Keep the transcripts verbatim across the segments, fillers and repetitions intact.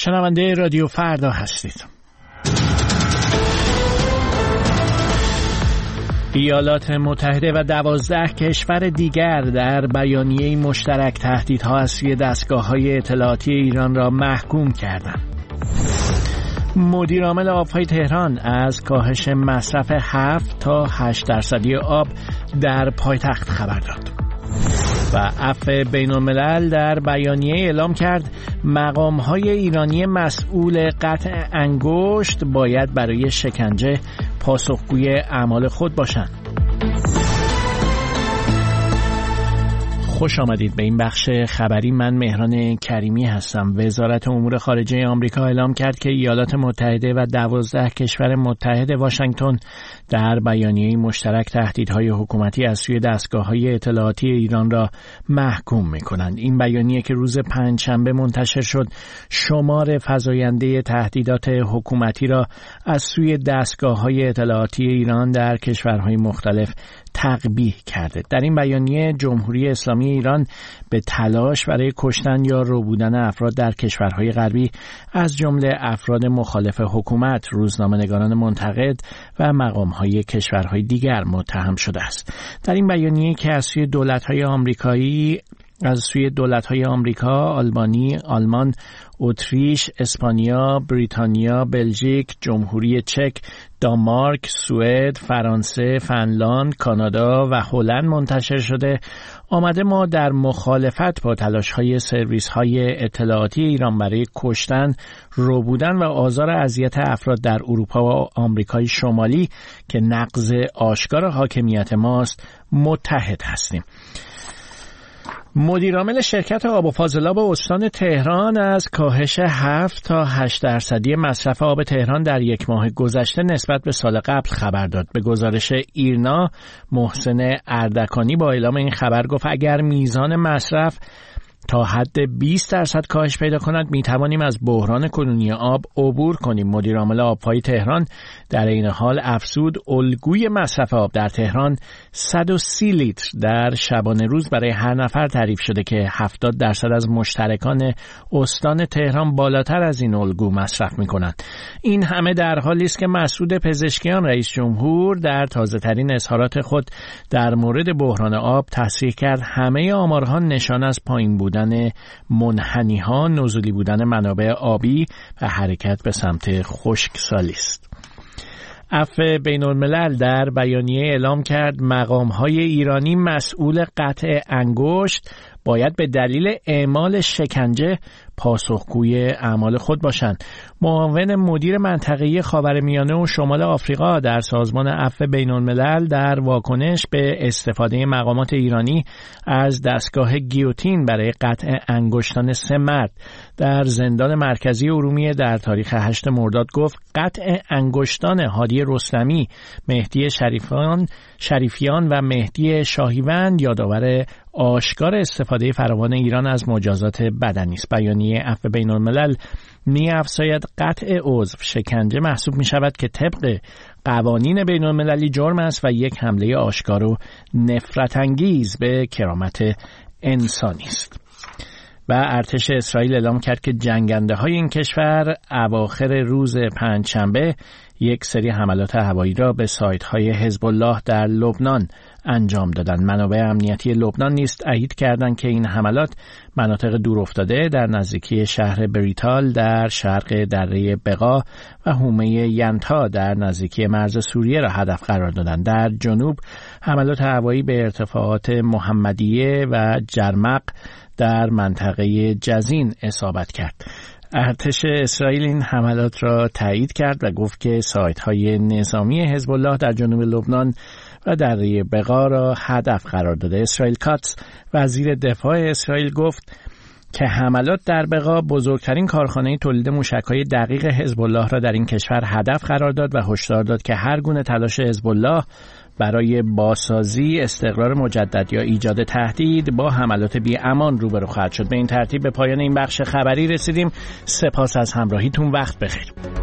شنونده رادیو فردا هستید. ایالات متحده و دوازده کشور دیگر در بیانیه مشترک تهدیدها از سوی دستگاه‌های اطلاعاتی ایران را محکوم کردند. مدیر عامل آبهای تهران از کاهش مصرف هفت تا هشت درصدی آب در پایتخت خبر داد. و عفو بین‌الملل در بیانیه اعلام کرد مقام‌های ایرانی مسئول قطع انگشت باید برای شکنجه پاسخگوی اعمال خود باشند. خوش آمدید به این بخش خبری. من مهران کریمی هستم. وزارت امور خارجه آمریکا اعلام کرد که ایالات متحده و دوازده کشور متحد واشنگتن در بیانیه مشترک تهدیدهای حکومتی از سوی دستگاه‌های اطلاعاتی ایران را محکوم می‌کنند. این بیانیه که روز پنجشنبه منتشر شد، شمار فزاینده تهدیدات حکومتی را از سوی دستگاه‌های اطلاعاتی ایران در کشورهای مختلف تقبیح کرده. در این بیانیه جمهوری اسلامی ایران به تلاش برای کشتن یا ربودن افراد در کشورهای غربی از جمله افراد مخالف حکومت، روزنامه‌نگاران منتقد و مقام‌های کشورهای دیگر متهم شده است. در این بیانیه که از سوی دولت‌های آمریکایی از سوی دولت‌های آمریکا، آلبانی، آلمان، اتریش، اسپانیا، بریتانیا، بلژیک، جمهوری چک، دانمارک، سوئد، فرانسه، فنلاند، کانادا و هلند منتشر شده، آمده ما در مخالفت با تلاش‌های سرویس‌های اطلاعاتی ایران برای کشتن، ربودن و آزار اذیت افراد در اروپا و آمریکای شمالی که نقض آشکار حاکمیت ماست متحد هستیم. مدیر عامل شرکت آب و فاضلاب استان تهران از کاهش هفت تا هشت درصدی مصرف آب تهران در یک ماه گذشته نسبت به سال قبل خبر داد. به گزارش ایرنا، محسن اردکانی با اعلام این خبر گفت اگر میزان مصرف تا حد بیست درصد کاهش پیدا کند می توانیم از بحران کنونی آب عبور کنیم. مدیر عامل آبهای تهران در این حال افزود الگوی مصرف آب در تهران صد و سی لیتر در شبانه روز برای هر نفر تعریف شده که هفتاد درصد از مشترکان استان تهران بالاتر از این الگو مصرف می کنند. این همه در حالی است که مسعود پزشکیان رئیس جمهور در تازه ترین اظهارات خود در مورد بحران آب تصریح کرد همه آمارها نشان از پایین بود بودن منحنی‌ها، نزولی بودن منابع آبی و حرکت به سمت خشکسالی است. عفو بین‌الملل در بیانیه اعلام کرد مقام‌های ایرانی مسئول قطع انگشت باید به دلیل اعمال شکنجه پاسخگوی اعمال خود باشند. معاون مدیر منطقه‌ای خاورمیانه و شمال آفریقا در سازمان عفو بین‌الملل در واکنش به استفاده مقامات ایرانی از دستگاه گیوتین برای قطع انگشتان سه مرد در زندان مرکزی ارومیه در تاریخ هشتم مرداد گفت قطع انگشتان هادی رستمی، مهدی شریفیان شریفیان و مهدی شاهیوند یادآور آشکار استفاده فراوان ایران از مجازات بدنی است. بیانیه عفو بین‌الملل می‌افزاید قطع عضو شکنجه محسوب می‌شود که طبق قوانین بین‌المللی جرم است و یک حمله آشکار و نفرت انگیز به کرامت انسانی است. و ارتش اسرائیل اعلام کرد که جنگنده‌های این کشور اواخر روز پنجشنبه یک سری حملات هوایی را به سایت‌های حزب الله در لبنان انجام دادند. منابع امنیتی لبنان نیز تایید کردند که این حملات مناطق دورافتاده در نزدیکی شهر بریتال در شرق دره بقا و حومه ینتا در نزدیکی مرز سوریه را هدف قرار دادند. در جنوب حملات هوایی به ارتفاعات محمدیه و جرمق در منطقه جزین اصابت کرد. ارتش اسرائیل این حملات را تایید کرد و گفت که سایت‌های نظامی حزب الله در جنوب لبنان و دره بقا را هدف قرار داده. اسرائیل کاتس وزیر دفاع اسرائیل گفت که حملات در بقا بزرگترین کارخانه تولید موشک‌های دقیق حزب الله را در این کشور هدف قرار داد و هشدار داد که هر گونه تلاش حزب الله برای بازسازی، استقرار مجدد یا ایجاد تهدید با حملات بی‌امان روبرو خواهد شد. به این ترتیب به پایان این بخش خبری رسیدیم. سپاس از همراهیتون. وقت بخیر.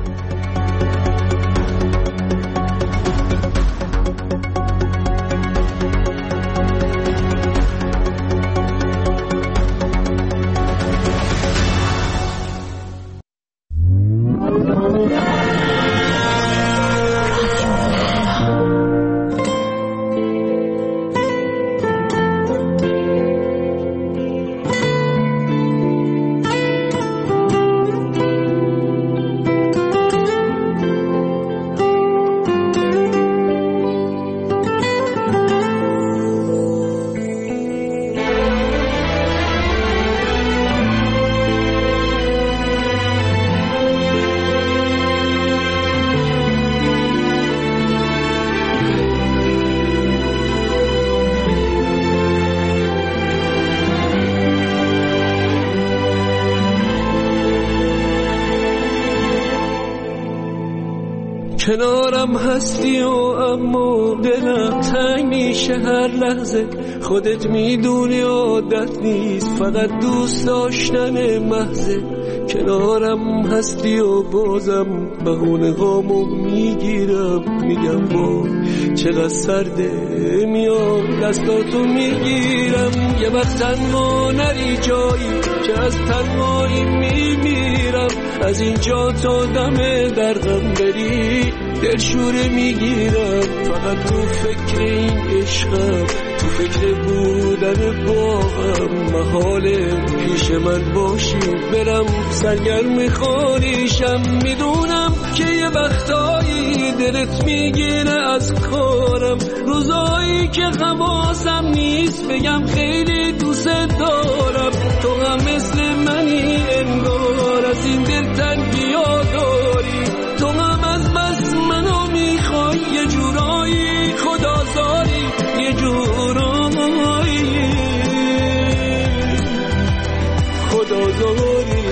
کنارم هستی و اما دلم تنگ میشه هر لحظه. خودت میدونی عادت نیست، فقط دوست داشتن محضه. کنارم هستی و بازم بهونه هامو میگیرم، میگم با چقدر سرده، میام دستاتو میگیرم. یه وقت تنها نری جایی که از تنهایی میمیرم. از اینجا تا دم درغم بری دلشوره میگیرم. فقط تو فکر این عشقم، تو فکر بودن باهم. محاله پیش من باشی برم سرگرم خالیشم. میدونم که یه وقتایی دلت میگیره از کارم، روزایی که حواسم نیست بگم خیلی دوست دارم. تو هم مثل منی انگار، از این دل تنگی‌ها داری. تو هم از بس منو میخوای، یه جورایی خدازاری، یه جورایی خدازاری.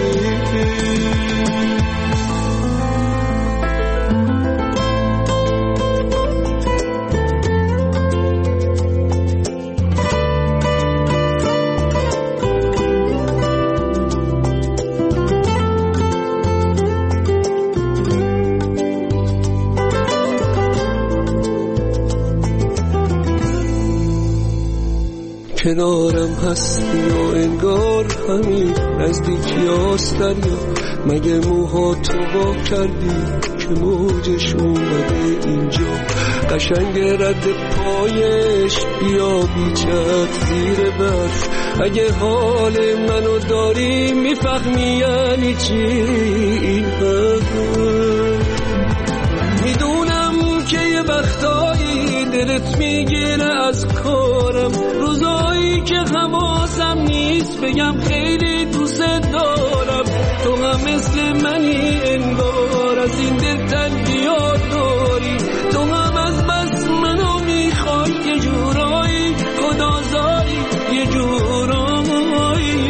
کنارم هستی و انگار همین نزدیکی آستریا. مگه موها تو با کردی که موجش اومده اینجا؟ قشنگ رد پایش بیا بیچت زیر برف. اگه حال منو داری میفهمی یعنی چی این حرف. میدونم که یه وقتایی دلت میگیره از کارم، روزایی که حواسم نیست بگم خیلی دوست دارم. تو هم مثل منی انگار، از این دل تنگی‌ها داری. تو هم از بس منو میخوای، یه جورایی خدازاری، یه جورایی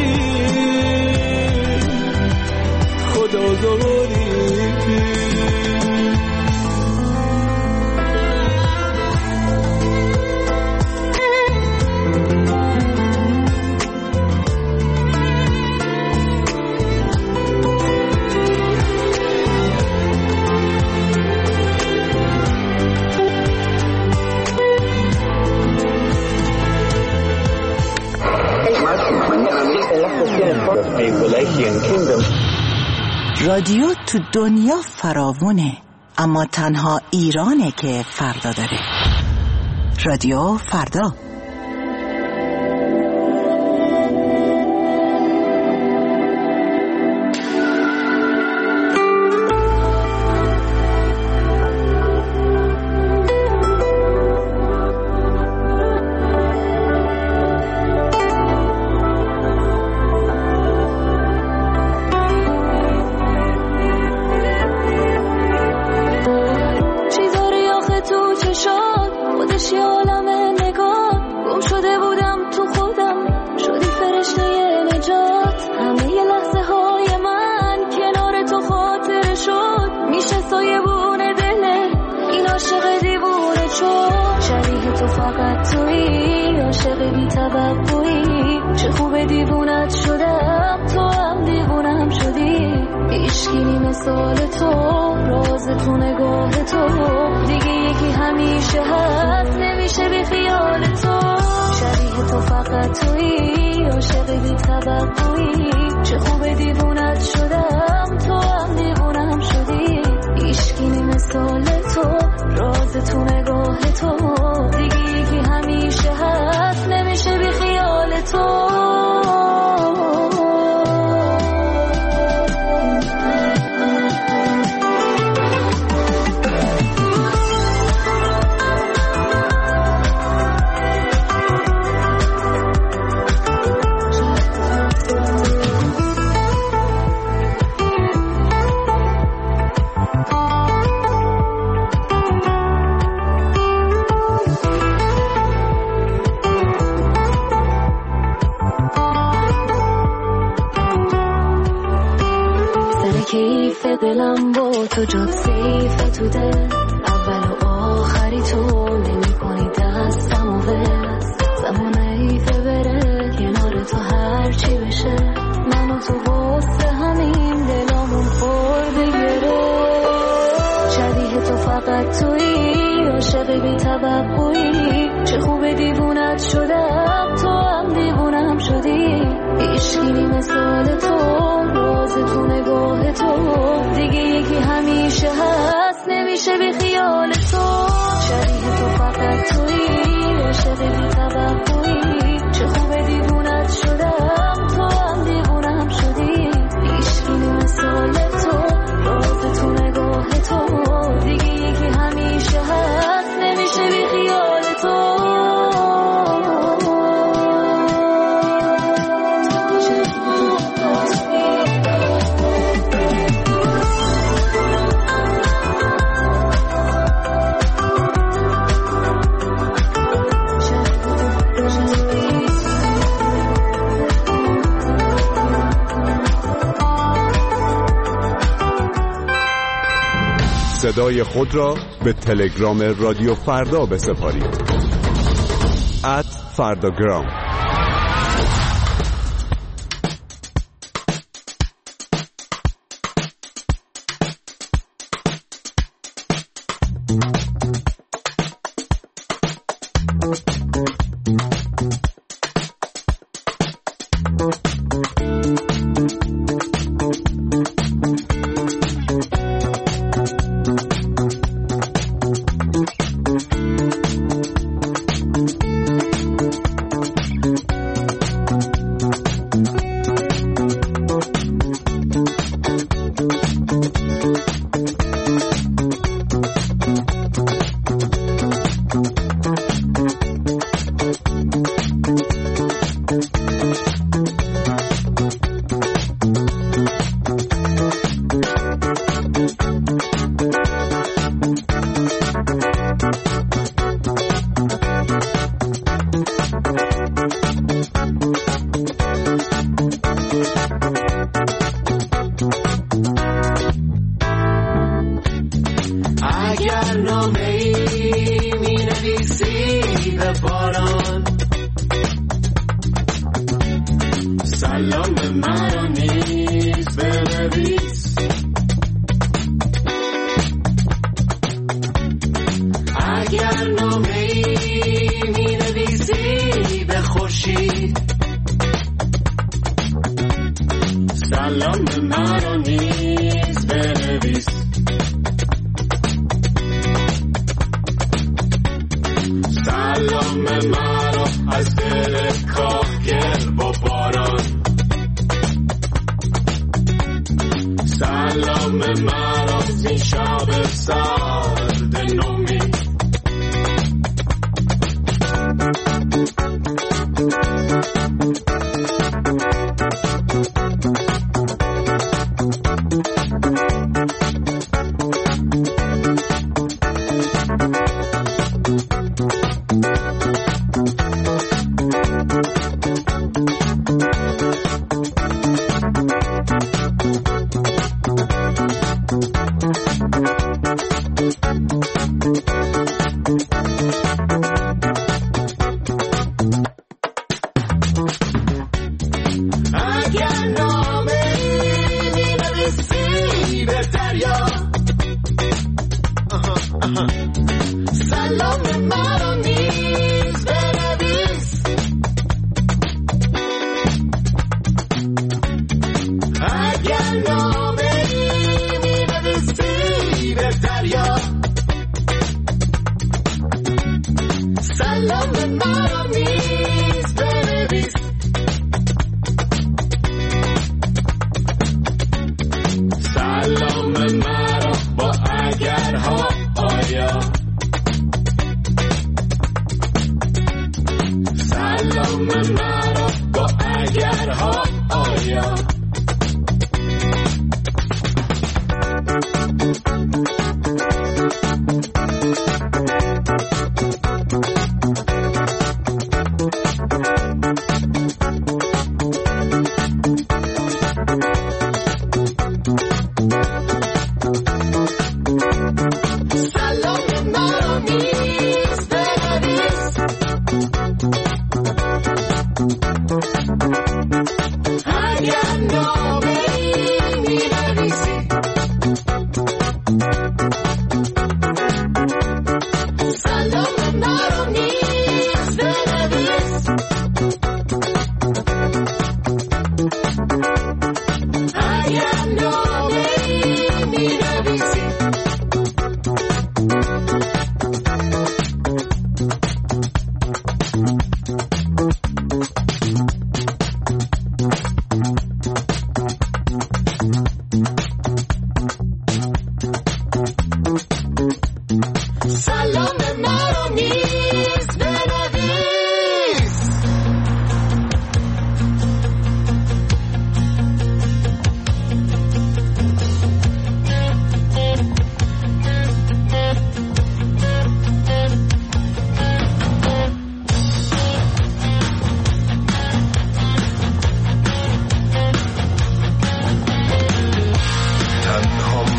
خدازاری. رادیو تو دنیا فراوونه، اما تنها ایرانه که فردا داره. رادیو فردا. حیف دلم با تو جد سیف تو دل اول و آخری تو نمی کنی دستم و وز زمان حیفه بره کنار تو هر چی بشه من و تو واسه همین دلامون خورده گره شبیه تو فقط تویی عاشق بی توقعی چه خوب دیوونت شدم تو هم دیوونم شدی عشقی مثال تو راز تو نگاه تو دیگه یکی همیشه هست نمیشه بی خیال تو شبیه تو فقط تویی عاشق بی توقعی چه خوب دیوونت شدم تو هم دیوونم شدی عشقی مثال تو راز تو نگاه تو دیگه یکی همیشه هست نمیشه بی خیال تو صدای خود را به تلگرام رادیو فردا بسپارید ات فرداگرام.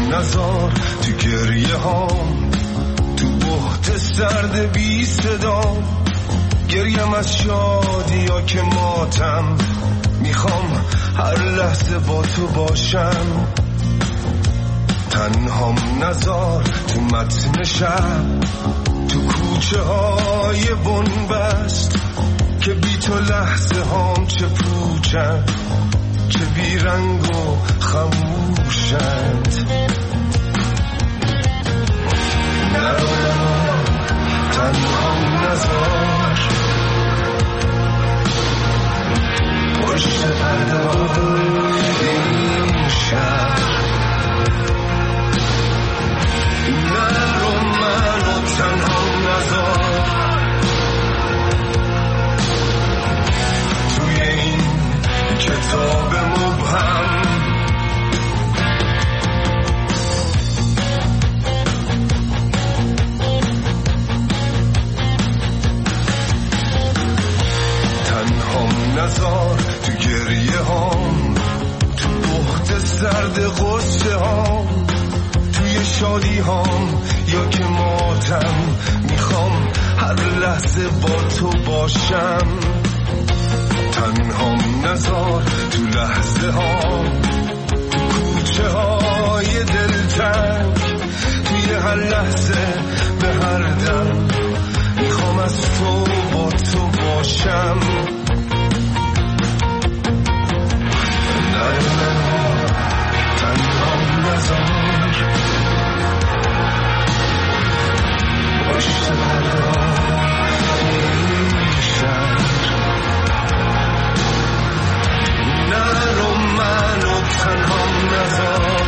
نزار تو گریه هام، تو بحت سرد بی صدا، گریم از شادی ها که ماتم، میخوام هر لحظه با تو باشم. تنهام نزار تو متن شب، تو کوچه های بنبست، که بی تو لحظه هام چه پوچن، چه بی رنگ و خموشند. نرو تنهام نزار، پشت پرده این شهر. نرو منو تنهام نزار، توی این کتاب مبهم. تنهام نزار تو گریه هام، تو بحت سرد غصه هام، توی شادی هام یا که ماتم، میخوام هر لحظه با تو باشم. تنهام نزار تو لحظه ها، تو کوچه های دلتنگ، توی هر لحظه به هر دم، میخوام از تو با تو باشم. نه نه تنهام نزار، پشت پرده این شهر. نرو منو تنهام نزار،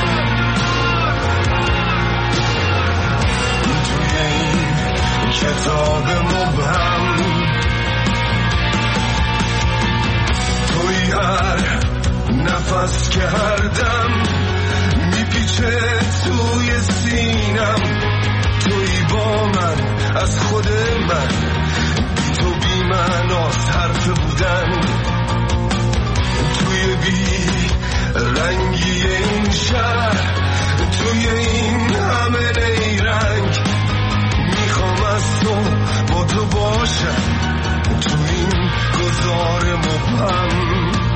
توی این کتاب مبهم. توی هر نفس که هر دم میپیچه توی سینم، توی با من از خود من، بی تو بی معناست حرف بودن. توی بی رنگی این شهر، توی این همه نیرنگ، میخوام از تو با تو باشم، تو این گذار مبهم.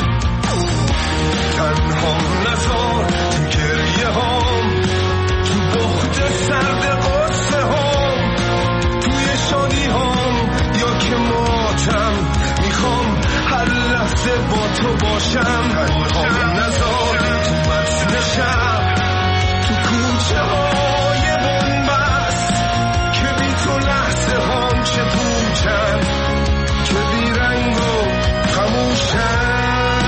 تنهام نزار تو گریه هام، تو بحت سرد غصه هام، توی شادی هام یا که ماتم، میخوام هر لحظه با تو باشم. تنهام نزار تو متن شب، تو کوچه های بنبست، که بی تو لحظه هام چه پوچن، که بی رنگ و خموشن.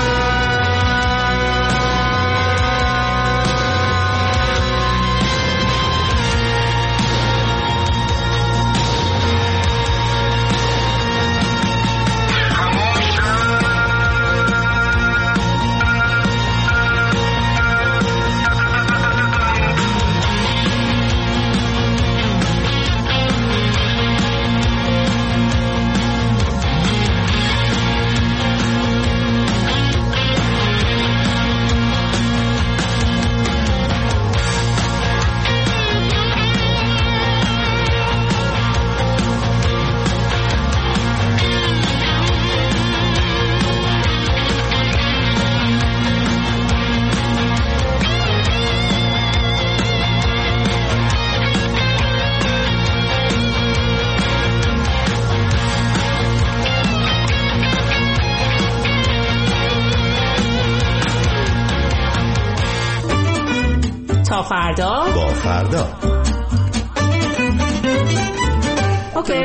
تا فردا با فردا. اوکی.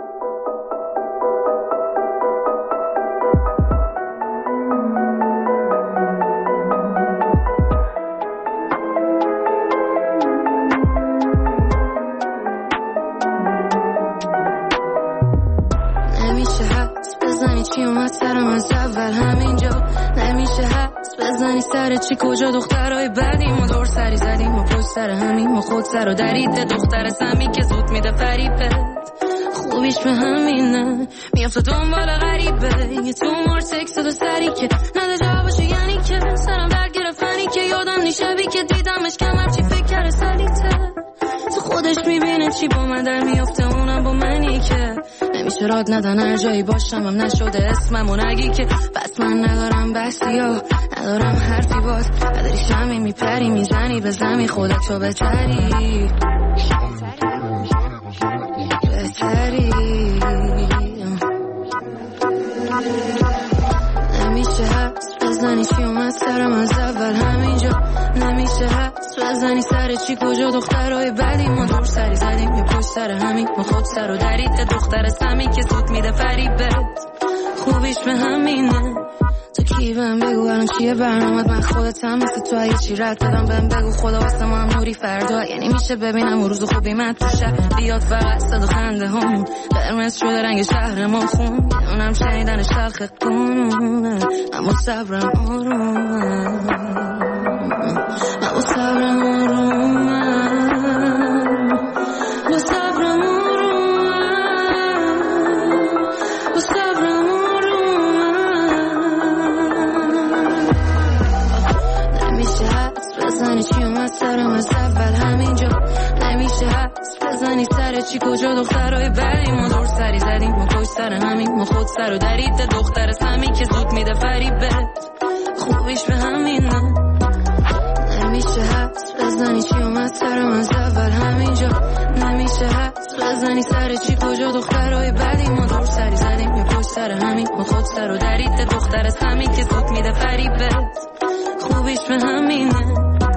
نمیشه حدس بزنی چی اومد سرم از اول همینجا، نمیشه حدس بزنی سر چی کجا دخترهای بعدیم و دور سری زدیم و پشت سر همیم و خود سر و دریده دختر سمی که زود میده فریبت خوبیش به همینه میافته دنبال غریبه یه تو مار سکس دو سری که نده جوابشو یعنی که سرم درد گرفتنی که یادم نیشه بی که دیدمش کمر چی فکر کرده دلش میبینه چی با من در میفته، اونم با منی که نمیشه راد ندن هر جایی باشم هم نشده اسممو نگی که بس من ندارم بسی ها ندارم حرفی باز نداری شمی میپری میزنی به زمین خودتو بتری بتری نمیشه حس بزنی چی اومد سرم از اول همینجا نمیشه حس بزنی سر چی کجا دخترهای بدی ما دور سری زدیم یه پشت سر همین ما خود سر و درید دختر سمی که سوت میده فریبت خوبیش به همینه تو کی بهم بگو الان چیه برنامت من خودتم مثل تو اگه چی رد بدم بهم بگو خدا واسه ما هم نوری فردا یعنی میشه ببینم اون روز خوبی من تو شهر بیاد فقط صد و خنده همون قرمز شده رنگ شهر ما خون اونم شنیدن شلخ کنونه اما صبرم آرومه اما صبرم آرومه با صبرم آرومه با صبرم بزنی چی اومد سرم از اول همینجا نمیشه حس بزنی سر چی کجا دخترهای بدی ما دور سری زدیم ما پشت سر همین ما خود سر و درید دختر سمی که زود میده فریبت خوبیش به همینه نمیشه حس بزنی چی اومد سرم از اول همینجا نمیشه حس بزنی سر چی کجا دخترهای بدی ما دور سری زدیم ما پشت سر همین ما خود سر و درید دختر سمی که زود میده فریبت خوبیش به همینه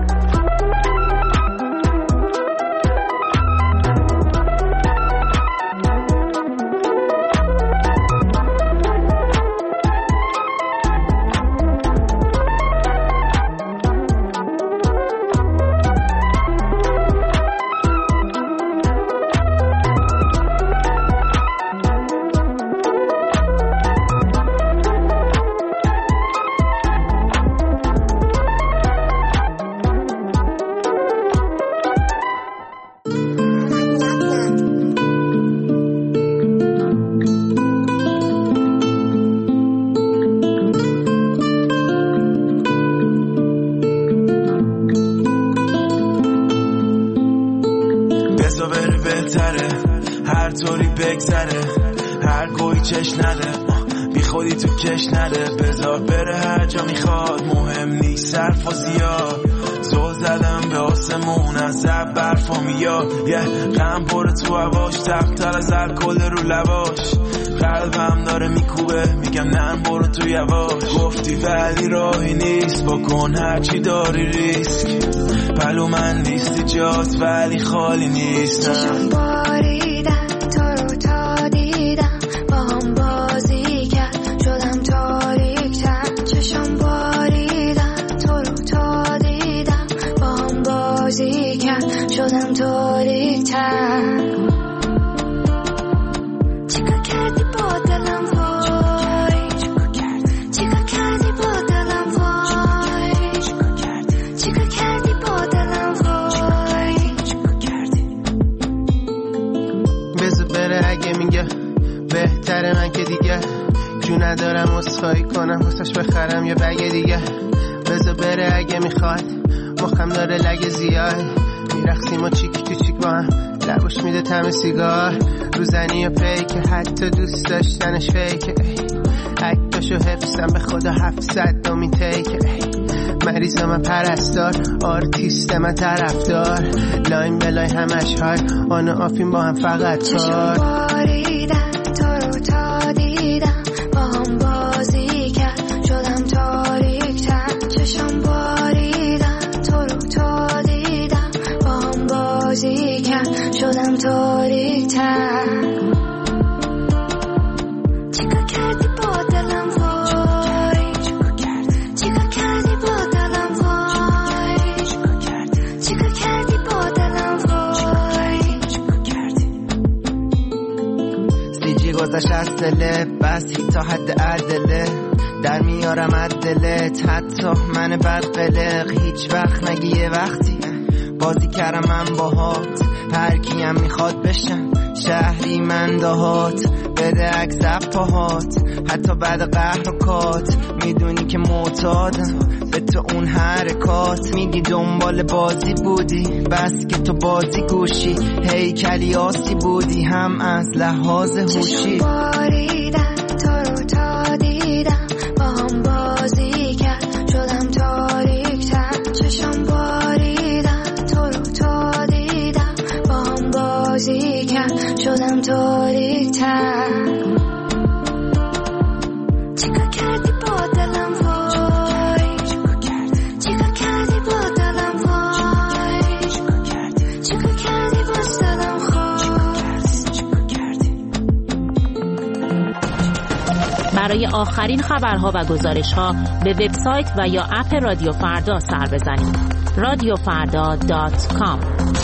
قلبم داره میکوبه میگم نه برو تو یواش گفتی ولی راهی نیست بکن هرچی داری ریسک پلو من نیستی جات ولی خالی نیستم چشم باریدم تو رو تا دیدم با هم بازی کرد شدم تاریک‌تر چشم باریدم تو رو تا دیدم با هم بازی کرد شدم تاریک‌تر من که دیگه جو ندارم اصفایی کنم واسش بخرم یه بگه دیگه بذار بره اگه میخواد مخم داره لگه زیاد میرخسیم و چیک تو چیک با هم لباش میده تم سیگار روزنی و پیکه حتی دوست داشتنش فیکه عکتاشو حفظم به خدا هفتصد دومی تیکه مریض من پرستار آرتیست من طرفدار لاین بلای همش های آن آفیم با هم فقط کار تو رو تا دیدم با هم بازی کرد شدم تاریک‌تر چشم باریدم تو رو تا دیدم با هم بازی کرد شدم تاریک‌تر چیکار کردی با دلم وای چیکار کردی با دلم وای چیکار کردی با دلم وای گذاشت از دلت بس تا حد عدله در میارم از دلت حتی من بد قلق هیچ وقت نگی یه وقتی بازی کردم من باهات، هر کیم میخواد بشم شهری من دهات، بده عکس پاهات حتی بعد قهر و کات، میدونی که معتادم به تو اون حرکات، میگی دنبال بازی بودی بس که تو بازی گوشی، هیکلی آسی بودی هم از لحاظ هوشی. چشم باریدن تو رو تا دیدم، با هم بازی کرد شدم تاریک‌تر. چشم باریدن تو رو تا دیدم، با هم بازی کرد شدم تاریک‌تر. چیکار کردی با دلم وای، چیکار کردی با دلم وای، چیکار کردی باز دلم خواست. برای آخرین خبرها و گزارش‌ها به وبسایت و یا اپ رادیو فردا سر بزنید. رادیو فردا دات کام.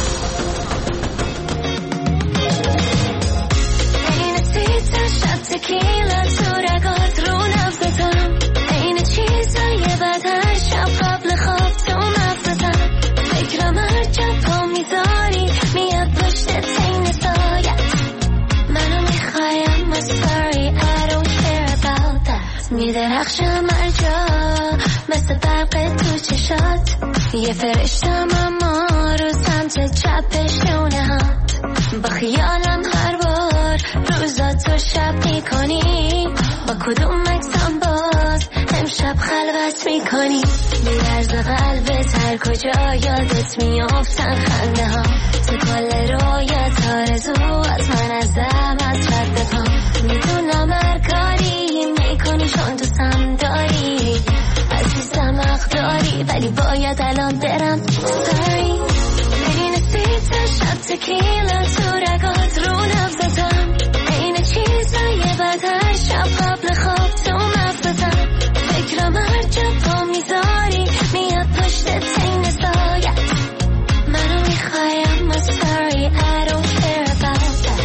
تکیلا تو رگات رو نفسم، این چیزای بد هر شب قبل خواب تو مفزم، فکرم هر جا پا میذاری میاد پشت تین سایت، منو میخوایم I'm sorry I don't care about that. میدرخشم هر جا مثل برق تو چشات، یه فرشتم اما رو سمت چپ پشتونه هات، با خیالم هر بار روزا تو شب میکنی، با کدوم مکسم باز امشب خلوت میکنی، بیرز قلبت هر کجا یادت میافتن خنده ها، تو کل رویت آرزو از من از دم از رد پا، میدونم هر کاری میکنی چون دوستم داری، عزیزم حق داری ولی باید الان برم. Sorry میرین سیت شب تکیلا تو رگات رو نفزتم، این چیزای بد هر شب قبل خواب تو مفزتم، فکرم هر جا پا میذاری میاد پشت تین سایت، منو میخوایم I'm sorry I don't care about that.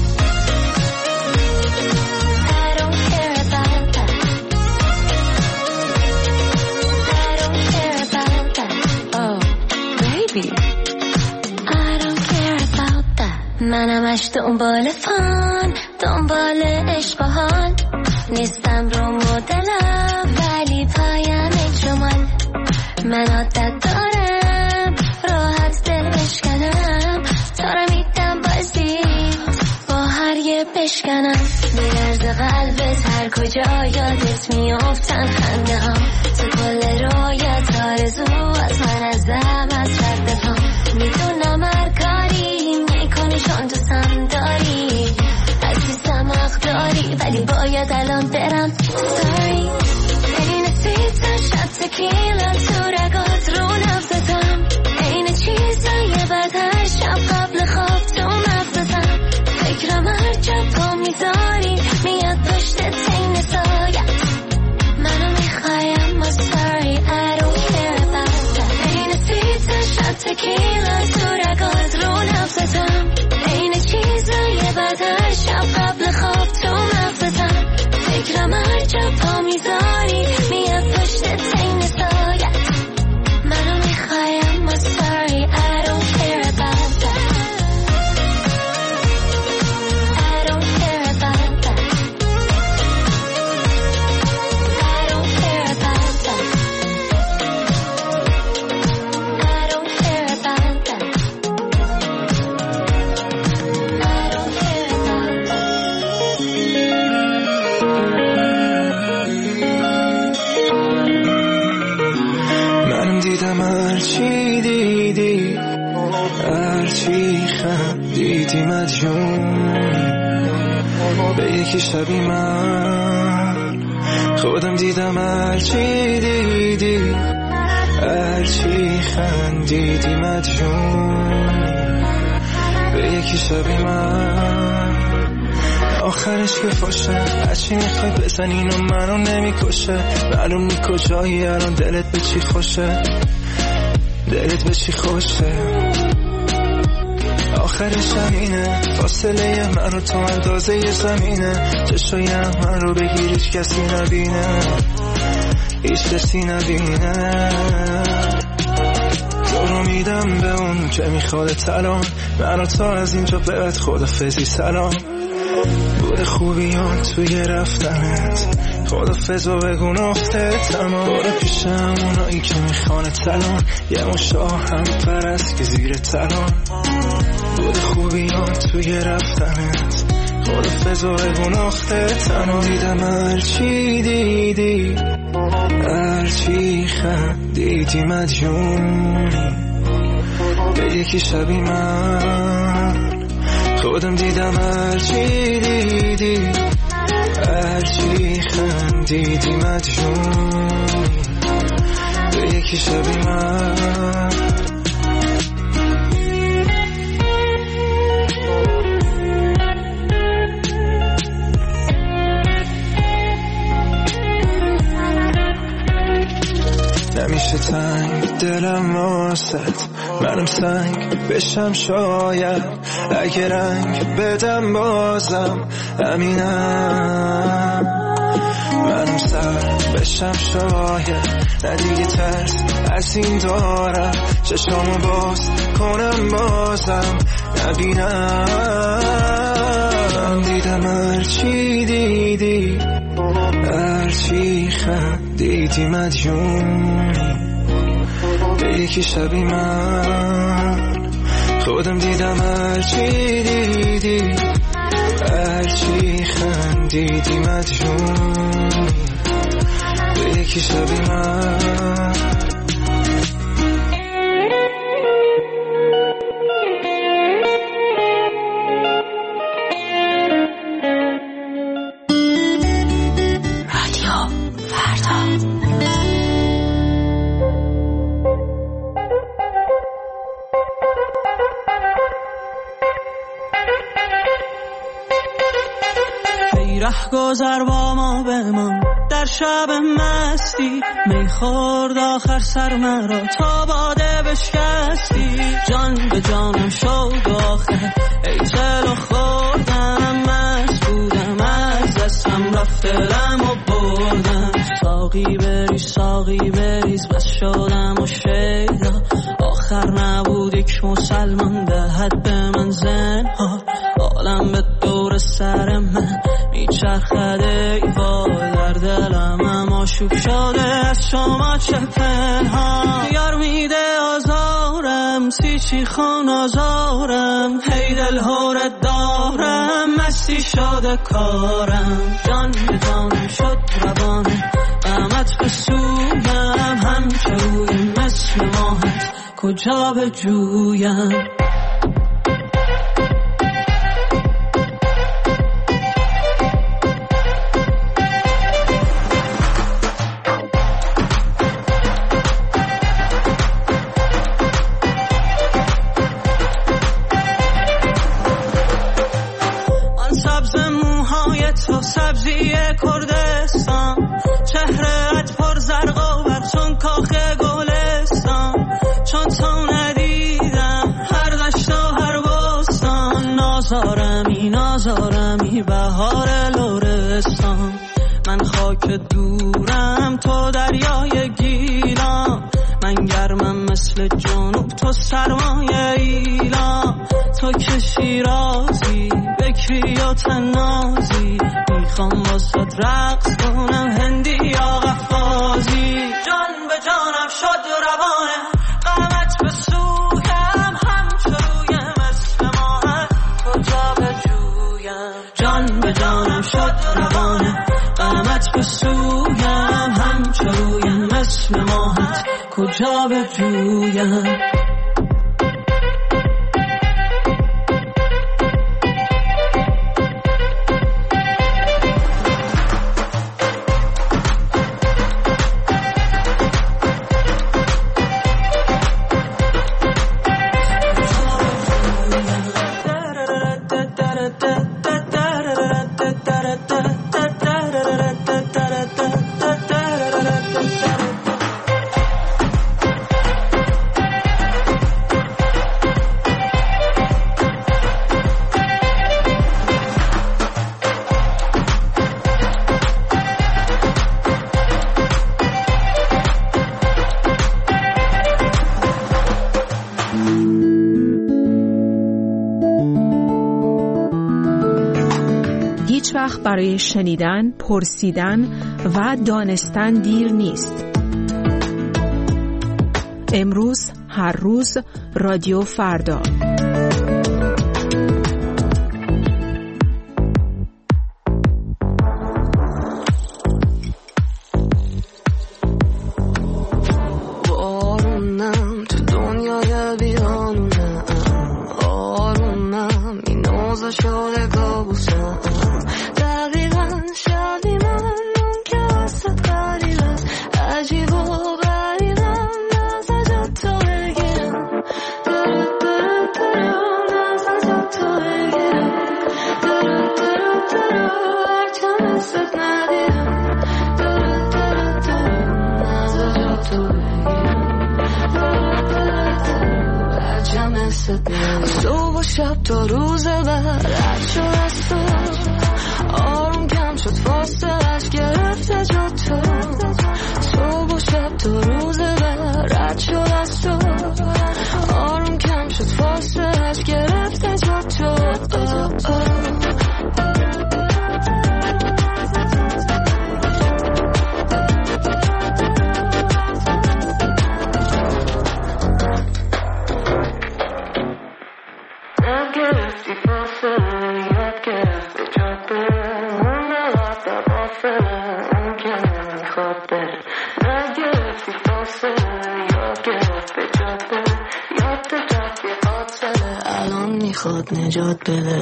I don't care about that. I don't care about that. Oh baby I don't care about that. منمش دنبال فان، دنبال عشق و حال، نیستم رو مدلم ولی پایم جمال، من عادت دارم راحت دل بشکنم، تو رو میدم بازید با هر یه بشکنم، بیرز قلبت هر کجا یادت میافتن خنده ها، تو کل رویت آرزو از من از دم از رد پا، میدونم هر کاری میکنی چون دوستم داری، عزیزم حق داری ولی باید الان برم. Sorry این سیتا شب تکیلا تو رگات رو نفزتم، این چیزای بد هر شب قبل خواب تو مفزتم، فکرم هر جا پا میذاری میاد پشت تین سایت، منو میخوایم I'm sorry I don't care about that. این سیتا شب تکیلا تو رگات رو نفزتم، این چیزای بد هر شب قبل خواب تو مفزتم، فکرم هر جا پا میذاری میاد پشت تین سایت، منو میخوایم I'm sorry I don't care about that. I don't care about that. I don't care about that. I don't care about that. I don't care about that. منم دیدم هرچی دیدی، هرچی خندیدی مدیونی به یکی شبی من، خودم دیدم هرچی دیدی، هرچی خندیدی مدیونی به یکی شبی من، آخرش که فاشه هرچی میخوای بزن اینو منو نمیکشه، معلوم نی کجایی الان دلت به چی خوشه، دلت به چی خوشه، آخرش همینه، فاصله من و تو اندازه زمینه، چشایم من رو بگیر هیچ کسی نبینه، هیچ کسی نبینه، تو رو میدم به اون که میخواد الان، منو تا از اینجا بهت خدافظی سلام. بود خوبیان توی رفتنت، خدافظ و بگو نقطه تمام. برو پیشم اونایی که میخوان تلان، یه مشاه هم پرست که زیر تلان. بود خوبیان توی رفتنت، خدافظ و بگو نقطه تمام. دیدم هرچی دیدی، هرچی خندیدی مدیونی به یکی شبی من. خودم دیدم هرچی دیدی، هرچی خندیدی مدیونی به یکی شبی من. نمیشه تنگ دلم واسط، منم سنگ بشم شاید، اگه رنگ بدم بازم همینم. منم سر بشم شاید، نه دیگه ترس از این دارم، چشامو باز کنم بازم نبینم. دیدم هرچی دیدی، هرچی خندیدی مدیونی به یکی شبی من. خودم دیدم هرچی دیدی، هرچی خندیدی مدیونی به یکی شبی من. گذر با ما بمان در شب مستی، میخورد آخر سر مرا تا باده بشکستی. جان به جانم شد آخر ای جلو خوردم، مست بودم از دستم رفت دلم و بردم. ساقی بریز ساقی بریز بس شدم و شیدا، آخر نبود یک مسلمان دهد به من زنهار. عالم به دور سر من میچرخد ای وای، در دلم اما شوک شده از شما چه پنهان. یار میده آزارم سیچی خان آزارم، هی دل هورت دارم مستی شده کارم. جان به جانم شد روانه قامت به سویم، همچه روی مثل ماهت کجا به جویم. سبزی کردستان، چهرهت پر زرق و بر چون کاخ گلستان. چون تو ندیدم هر دشت و هر بستان، نازارمی نازارمی بهار لرستان. من خاک دورم تو دریای گیلان، من گرمم مثل جنوب تو سرمایه ایلان. تو که شیرازی بکری و تنازی، میخوام واسد رقص کنم هندی یا قفازی. جان به جانم شد روانه قامت به سویم، همچو رویم مثل ماهت کجا به جویم. جان به جانم شد روانه قامت به سویم، همچو رویم مثل ماهت کجا به جویم. هیچ وقت برای شنیدن، پرسیدن و دانستن دیر نیست. امروز، هر روز، رادیو فردا. بارونم تو دنیای بیرانونم، آرومم این اوضاع شده کابوسم. دقیقا شبی من اون که وسط غریب است، عجیب و غریبم نزد جا تو بگیرم، درو درو درو نزد جا تو بگیرم، درو درو درو هرچم حست ندیدم، درو درو درو نزد جا تو بگیرم، درو درو درو هرچم حست ندیدم. صبح و شب تا روز بعد رد شد از تو، آروم کم شد فاصله‌اش گرفته جا تو. صبح و شب تا روز بعد رد شد از تو، آروم کم شد فاصله‌اش گرفته جا تو. نگرفتی فاصله یاد گرفته جا بره، مونده وقت فاصله اون که نمیخواد بره. نگرفتی فاصله یاد گرفته جا بره، یاد رفتی فاصله الان میخواد نجات بده.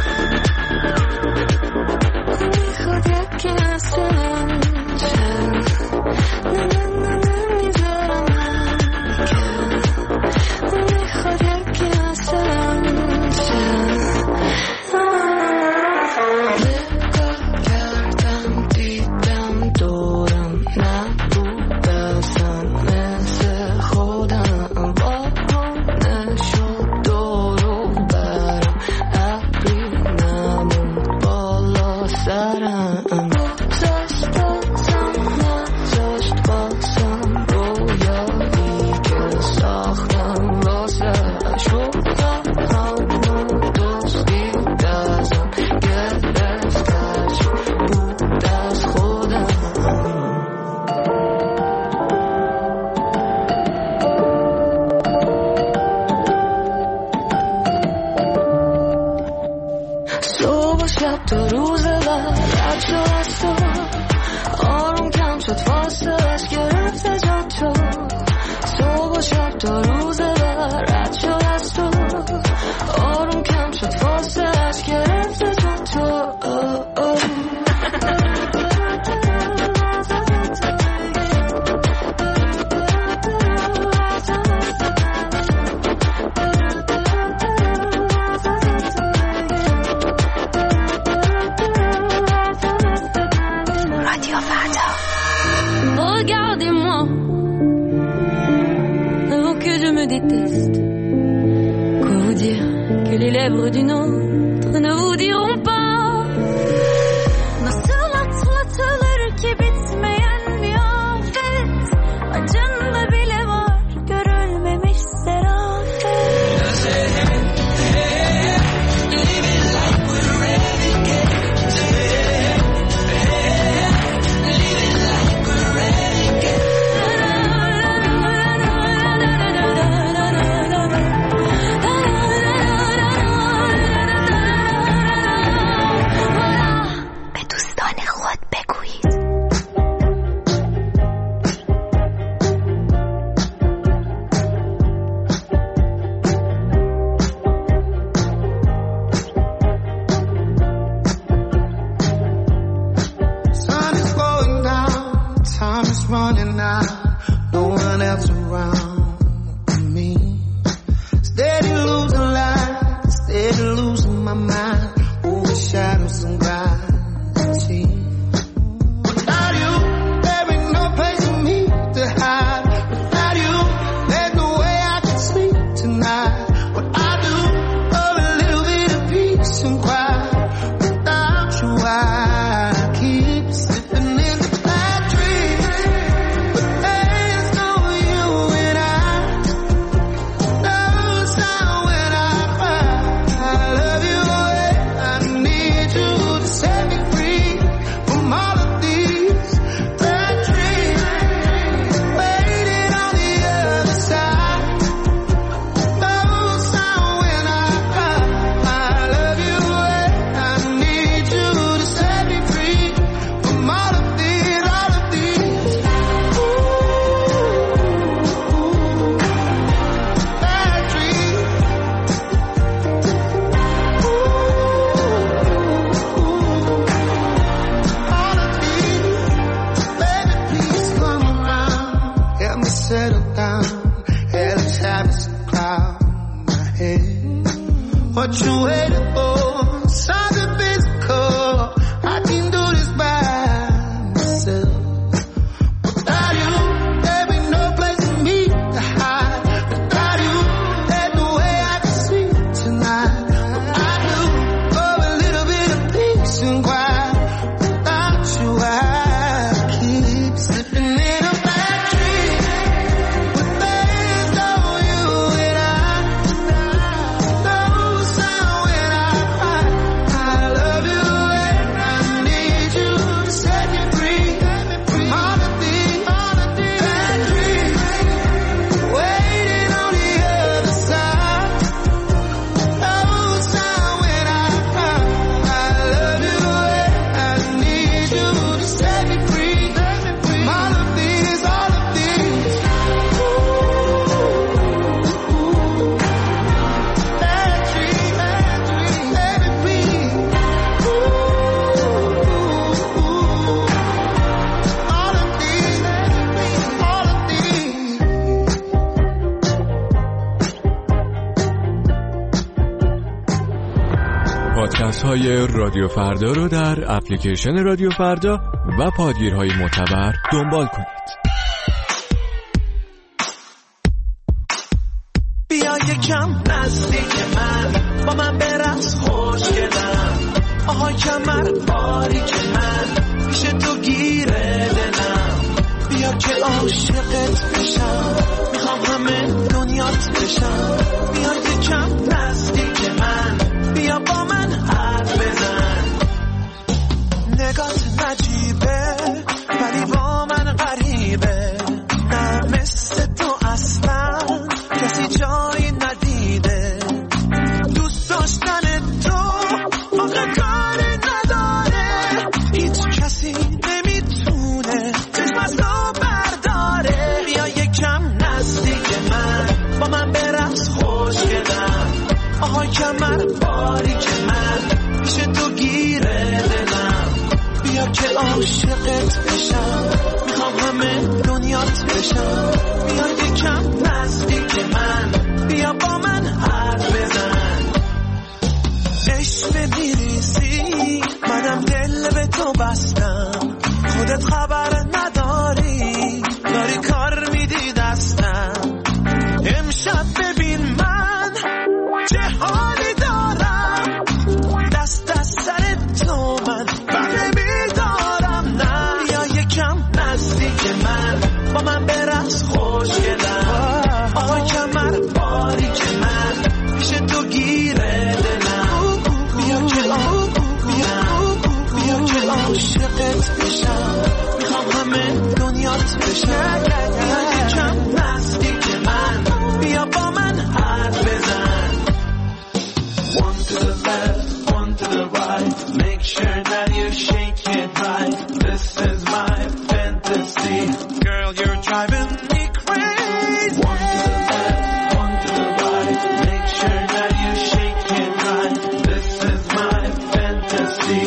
میخواد یکی مثل من شه، نه نه نه نمیذارم من که، میخواد یکی مثل من شه. نگاه کردم دیدم دورم نبود اصلا مثل خودم، بارونه شد دورو برم، ابری نمون بالا سرم. گذاشت بازم نذاشت بازم رویایی که ساختم واسه شد همون دوستی دازم گرفتش بود از خودم. صبح و شب تا روز بعد رد شد از تو، آروم کم شد فاصله‌اش گرفته جا تو. صبح و شب تا روز بعد رد شد از تو، آروم کم شد فاصله‌اش گرفته جا تو. Regardez-moi, avant que je me déteste. Quoi vous dire que les lèvres d'une autre ne vous diront pas? Nasıl atlatılır ki bitmeyen bir afet, acında bile var görülmemiş serafet. Love you away. head. What you waiting for? Something physical. I can do this by myself. Without you, there be no place for me to hide. Without you, there's no way I can sleep tonight. I do for a little bit of peace and quiet. Without you, I keep slipping in a bad dream. But there's no you and I. No sound when I cry. I love you and I need you to set me free. All of these, all of these bad dreams waiting on the other side. No sound when I cry. I love you and I need you to set me free. All of these, all of these bad dreams, bad dreams, let me breathe. All of these, all of these. پادکست های رادیو فردا رو در اپلیکیشن رادیو فردا و پادگیرهای معتبر دنبال کنید. بیا یکم نزدیک من، با من برقص خوشگلم. آهای کمر باریک من، پیش تو گیره دلم. بیا که عاشقت بشم، میخوام همه دنیات بشم. بیا یکم نزدیک من، بیا با من حرف بزن. نگات نجیبه ولی با من غریبه. نه مثل تو اصلا کسی جایی ندیده. دوست داشتن تو آقا کاری نداره. هیچ کسی نمیتونه چشم از تو برداره. بیا یکم نزدیک من، با من برقص خوشگلم. آهای کمر باریک من، پیش تو گیره دلم. بیا که عاشقت بشم، میخوام همه دنیات بشم. بیا یکم نزدیک من، بیا با من حرف بزن. عشق میریزی منم دل به تو بستم. خودت خبر نداری، داری کار میدی دستم. امشب ببین من چه حالی دارم. دست دست سر تو من بهره بیدارم. نه بیا یکم نزدیک من، با من برقص خوشگلم. آهای کمر باریک من، پیش تو گیره دلم. بیا که بیا که عاشقت بشم، میخوام همه دنیات بشم. بیا یکم نزدیک من، بیا با من حرف بزن. One to the left, one to the right. Make sure that you shake it right. This is my fantasy. Girl, you're driving me crazy. One to the left, one to the right. Make sure that you shake it right. This is my fantasy.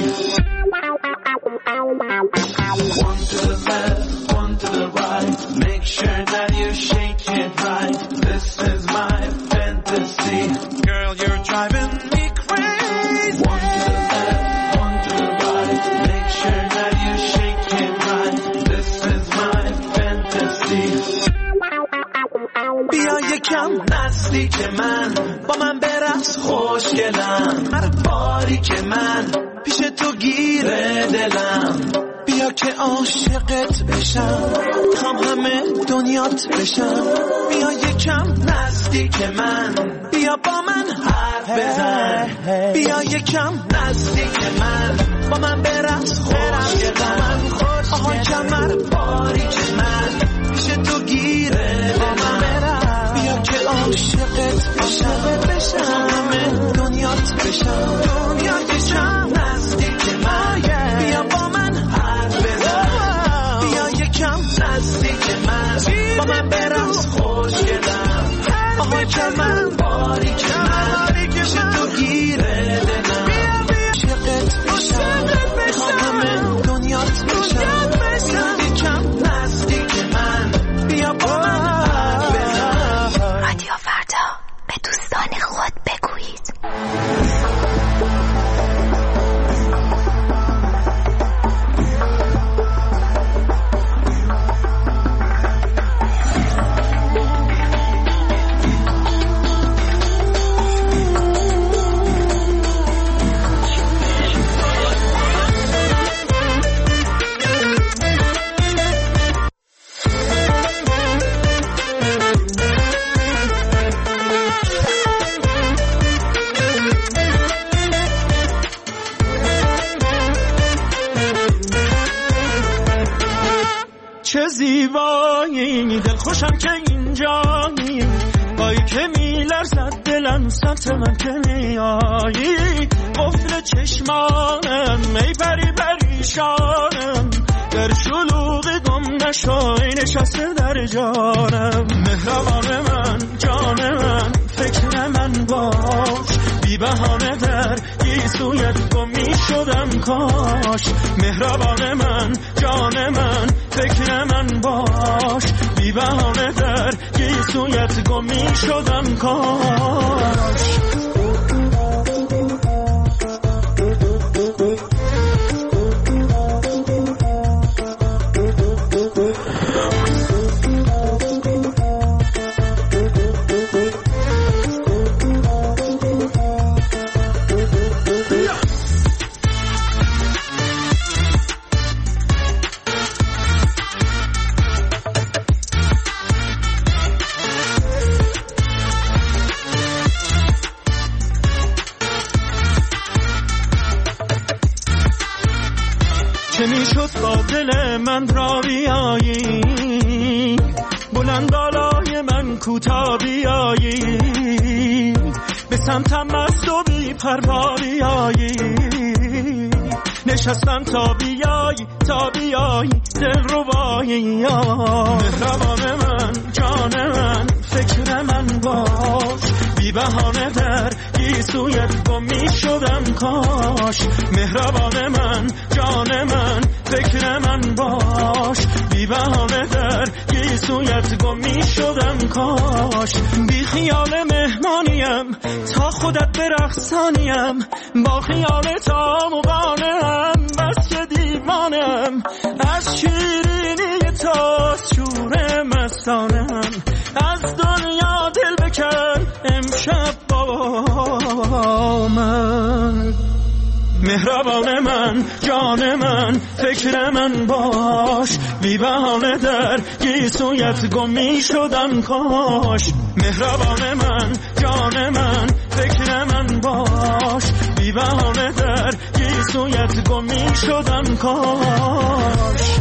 One to the left, one to the right. Make sure that you shake it right. This is my fantasy. Girl, you're driving me crazy. One to the left, one to the right. Make sure that you shake it right. This is my fantasy. بیا یکم نزدیک من، با من برقص خوشگلم. هر باری که من پیش تو گیره دلم. بیا که عاشقت بشم، میخوام همه دنیات بشم. بیا یکم نزدیک من، بیا با من حرف بزن. بیا یکم نزدیک من، با من برقص خوشگلم. آهای کمر باریک من، پیش تو گیره دلم. بیا که عاشقت بشم، همه دنیات بشم. دنیا یکم نزدیک من، بیا با من حرف بزن. بیا یکم نزدیک من، با من برقص خوشگلم. آهای کمر باریک من، پیش تو گیره دلم. عاشقت بشم، همه دنیات بشم. بیا یکم نزدیک من، بیا با من حرف بزن. رادیو فردا به دوستان خود بگویید. چه زیبایی دل خوشم که اینجایی، بایی که میلرزد دلم سمت من که میایی، قفل چشمانم ای پری پریشانم، در شلوغ گم نشای نشسته در جانم. مهربان من جان من فکر من باش، بی بهانه در گیسویت گم می شدم کاش. مهربان من جان من فکر من باش، بی بهانه در گیسویت گم می شدم کاش. چه میشد با دل من را بیایی، بلند بالای من کوتا بیایی، به سمتم مست و بی پروا بیایی، نشستم تا بیایی تا بیایی دل ربایی. مهربان من جان من فکر من باش، بی بهانه در گیسویت گم می شدم کاش. مهربان من جان من فکر من باش، بی بهانه در گیسویت گم می شدم کاش. بی خیال مهمانیم تا خودت برقصانیم، با خیال تا مقانم بس که دیوانم، از شیرینی تا شور مستانم، از دنیا دل بکن امشب با من. مهربان من جان من فکر من باش، بی بهانه در گیسویت گم می شدم کاش. مهربان من جان من فکر من باش، بی بهانه در گیسویت گم می شدم کاش.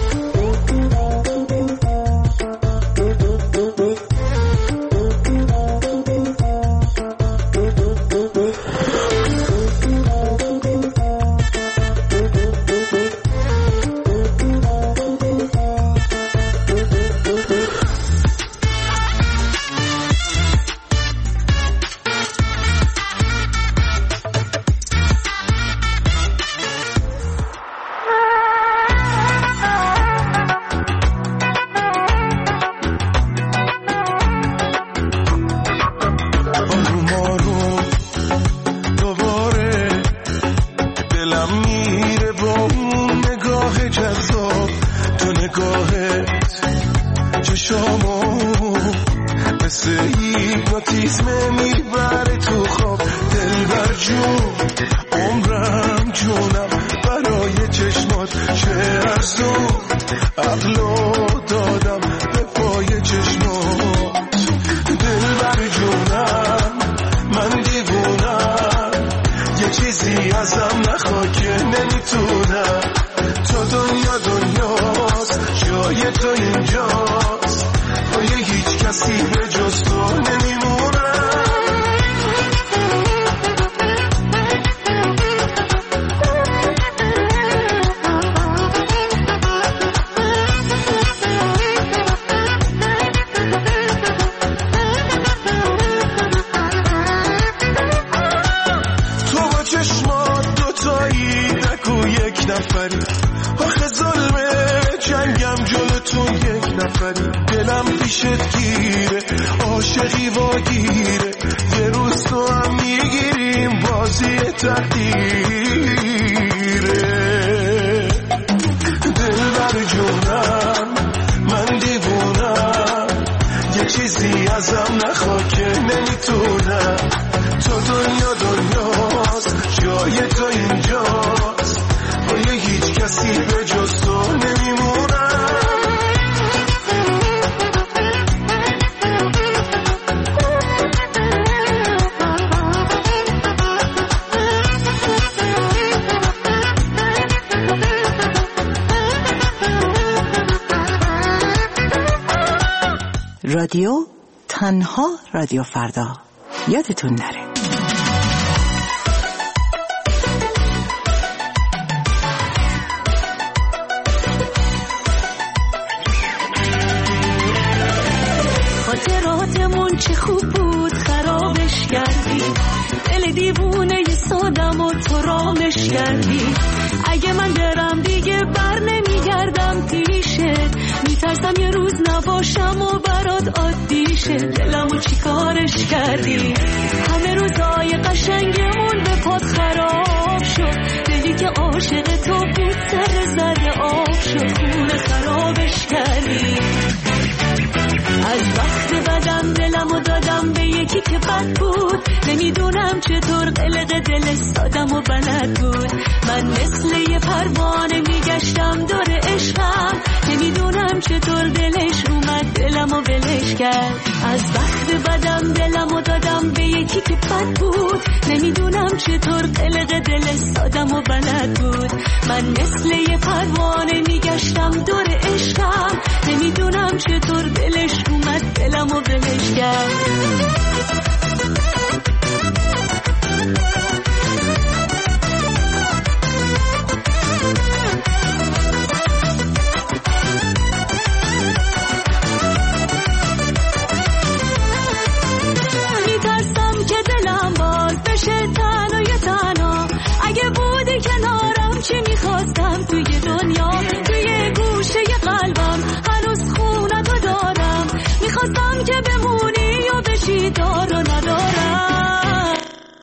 پیشت گیره عاشقی واگیره یه روز تو هم میگی بازی تقدیره. دل بر جونم من دیوونم، یه چیزی ازم نخوا که نمیتونم. تو دنیا دنیاست، جای تو اینجاست، با یه هیچ کسی به جز تو نمیمونم. رادیو تنها رادیو فردا، یادتون نره. خاطراتمون چه خوب بود خرابش کردی، دل دیوونه ی سادم و تو رامش کردی. اگه من برم دیگه بر نمیگردم پیشت، میترسم یه روز نباشم و برات عادی شه. دلمو چی کارش کردی، همه روزای قشنگمون به پات خراب شد. دلی که عاشق تو بود سر زده آب شد، خونه خرابش کردی. از وقت بدم دلمو دادم به یکی که بد بود، نمیدونم چطور قلق دل سادم و بلد بود. من مثل یه پروانه میگشتم دور عشقم، نمیدونم چطور دلش اومد دلمو ولش کرد. از وقت بدم دلمو دادم به یکی که بد بود، نمیدونم چطور قلق دل سادم و بلد بود. من مثل یه پروانه میگشتم دور عشقم، نمیدونم چطور دلش اومد دلمو ولش کرد.